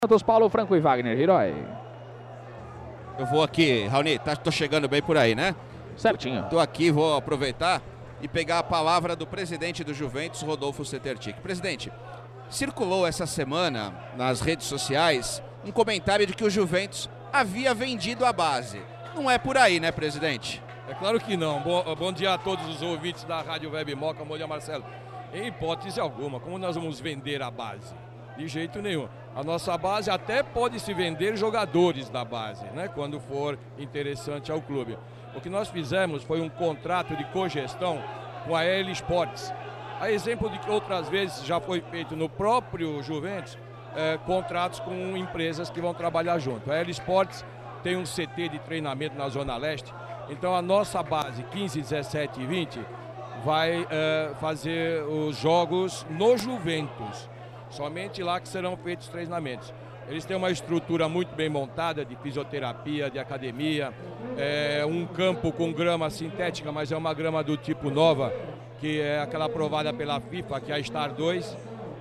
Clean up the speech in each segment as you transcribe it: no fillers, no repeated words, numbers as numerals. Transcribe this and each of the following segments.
Santos, Paulo Franco e Wagner Hiroi. Eu vou aqui, Raoni, tô chegando bem por aí, né? Certinho. Tô aqui, vou aproveitar e pegar a palavra do presidente do Juventus, Rodolfo Setertic. Presidente, circulou essa semana nas redes sociais um comentário de que o Juventus havia vendido a base. Não é por aí, né, presidente? É claro que não. Bom dia a todos os ouvintes da Rádio Web Moca. Bom dia, Marcelo. Em hipótese alguma, como nós vamos vender a base? De jeito nenhum. A nossa base até pode se vender jogadores da base, né? Quando for interessante ao clube. O que nós fizemos foi um contrato de cogestão com a L Sports. A exemplo de que outras vezes já foi feito no próprio Juventus, contratos com empresas que vão trabalhar junto. A L Sports tem um CT de treinamento na Zona Leste, então a nossa base 15, 17 e 20 vai fazer os jogos no Juventus. Somente lá que serão feitos os treinamentos. Eles têm uma estrutura muito bem montada de fisioterapia, de academia, um campo com grama sintética, mas é uma grama do tipo nova, que é aquela aprovada pela FIFA, que é a Star 2.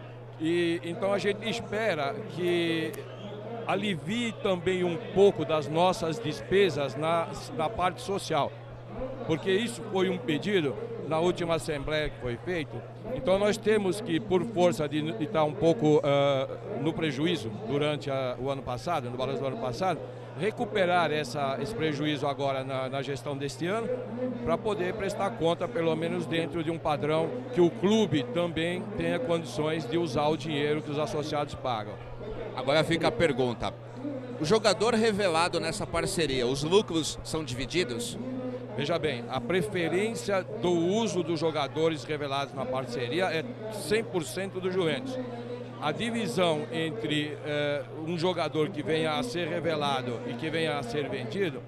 E então a gente espera que alivie também um pouco das nossas despesas na parte social, porque isso foi um pedido na última assembleia que foi feito. Então nós temos que, por força de estar um pouco no prejuízo durante o ano passado, no balanço do ano passado, recuperar esse prejuízo agora na gestão deste ano, para poder prestar conta, pelo menos dentro de um padrão que o clube também tenha condições de usar o dinheiro que os associados pagam. Agora fica a pergunta, o jogador revelado nessa parceria, os lucros são divididos? Veja bem, a preferência do uso dos jogadores revelados na parceria é 100% do Juventus. A divisão entre um jogador que venha a ser revelado e que venha a ser vendido,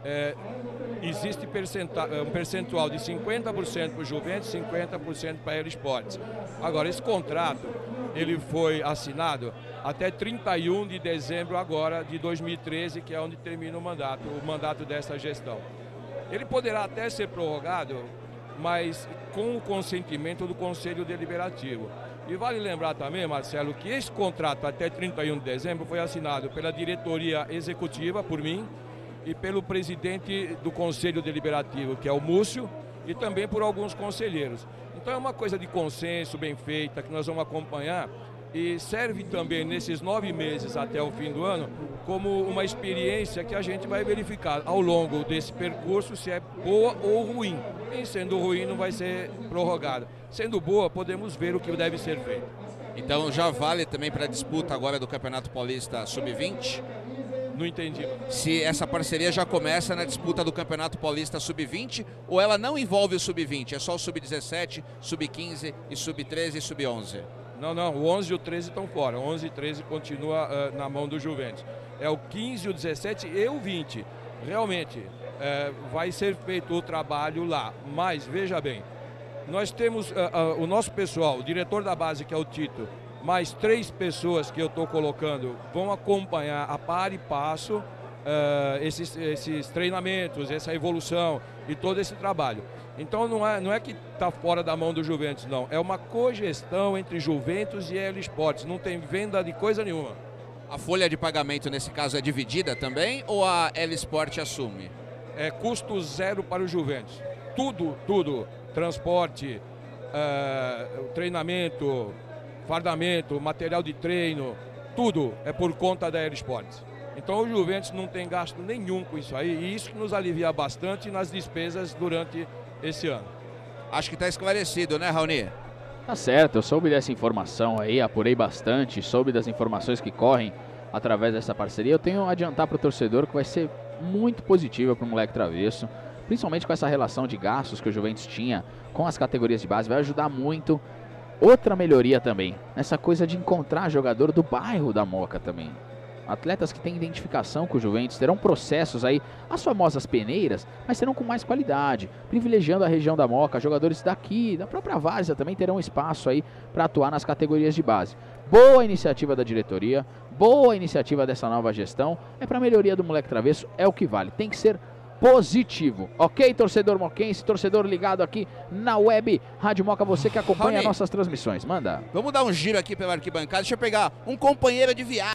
existe um percentual de 50% para o Juventus e 50% para a L Sports. Agora, esse contrato ele foi assinado até 31 de dezembro agora de 2013, que é onde termina o mandato dessa gestão. Ele poderá até ser prorrogado, mas com o consentimento do Conselho Deliberativo. E vale lembrar também, Marcelo, que esse contrato até 31 de dezembro foi assinado pela diretoria executiva, por mim, e pelo presidente do Conselho Deliberativo, que é o Múcio, e também por alguns conselheiros. Então é uma coisa de consenso bem feita, que nós vamos acompanhar, e serve também nesses 9 meses até o fim do ano como uma experiência que a gente vai verificar ao longo desse percurso se é boa ou ruim. Em sendo ruim não vai ser prorrogada. Sendo boa, podemos ver o que deve ser feito. Então já vale também para a disputa agora do Campeonato Paulista Sub-20? Não entendi. Se essa parceria já começa na disputa do Campeonato Paulista Sub-20 ou ela não envolve o Sub-20, é só o Sub-17, Sub-15 e Sub-13 e Sub-11? Não, o 11 e o 13 estão fora. O 11 e 13 continua na mão do Juventus. É o 15, o 17 e o 20. Realmente, vai ser feito o trabalho lá. Mas, veja bem, nós temos o nosso pessoal, o diretor da base, que é o Tito, mais 3 pessoas que eu estou colocando, vão acompanhar a par e passo esses treinamentos, essa evolução e todo esse trabalho. Então não é que está fora da mão do Juventus, não. É uma cogestão entre Juventus e L Sports. Não tem venda de coisa nenhuma. A folha de pagamento nesse caso é dividida também ou a L Sport assume? É custo zero para o Juventus. Tudo. Transporte, treinamento, fardamento, material de treino, tudo é por conta da L Sports. Então o Juventus não tem gasto nenhum com isso aí, e isso que nos alivia bastante nas despesas durante esse ano. Acho que está esclarecido, né, Raoni? Tá certo, eu soube dessa informação aí, apurei bastante, soube das informações que correm através dessa parceria. Eu tenho a adiantar para o torcedor que vai ser muito positiva para o moleque travesso, principalmente com essa relação de gastos que o Juventus tinha com as categorias de base, vai ajudar muito. Outra melhoria também, nessa coisa de encontrar jogador do bairro da Moca também. Atletas que têm identificação com o Juventus terão processos aí, as famosas peneiras, mas serão com mais qualidade, privilegiando a região da Moca. Jogadores daqui, da própria Várzea também terão espaço aí para atuar nas categorias de base. Boa iniciativa da diretoria, boa iniciativa dessa nova gestão, é para melhoria do moleque travesso, é o que vale, tem que ser positivo, ok, torcedor moquense, torcedor ligado aqui na web Rádio Moca, você que acompanha nossas transmissões, manda. Vamos dar um giro aqui pela arquibancada, deixa eu pegar um companheiro de viagem.